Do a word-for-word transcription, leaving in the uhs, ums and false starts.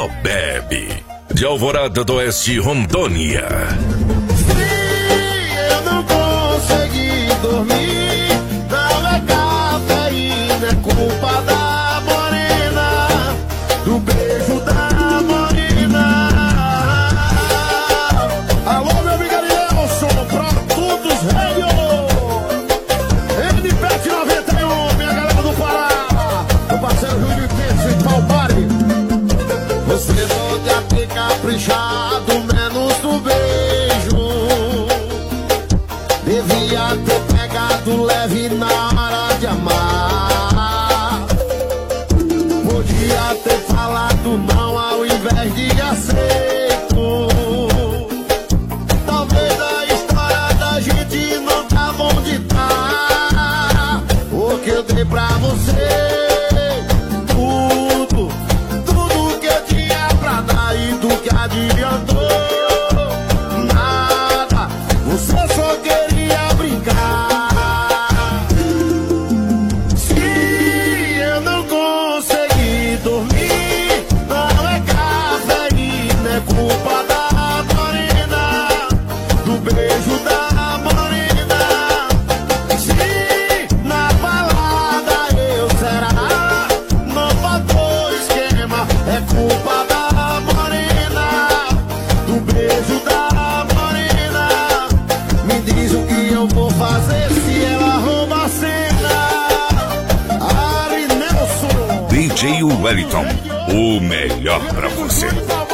só bebe. De Alvorada do Oeste, Rondônia. Se eu não consegui dormir, não é cafeína, é culpa da morena, do beijo da morena. Alô, meu amigo Arielson, pra todos, velho! N P T noventa e um, minha galera do Pará, o parceiro Júlio Peixe em Palmari. Você pode ter caprichado menos do beijo, devia ter pegado leve na hora de amar, podia ter falado não ao invés de aceito. Talvez a história da gente não tá bom de tá, o que eu dei pra você, tudo, tudo que eu tinha pra dar e do que adiantou nada, você só queria brincar. Se eu não consegui dormir, não é cafeína, é culpa da morena, do beijo da morena. Se na balada eu será, não faltou esquema, é culpa da morena, do beijo da morena. Me diz o que eu vou fazer se ela rouba a cena. Ari Nelson, D J Wellington, o melhor pra você.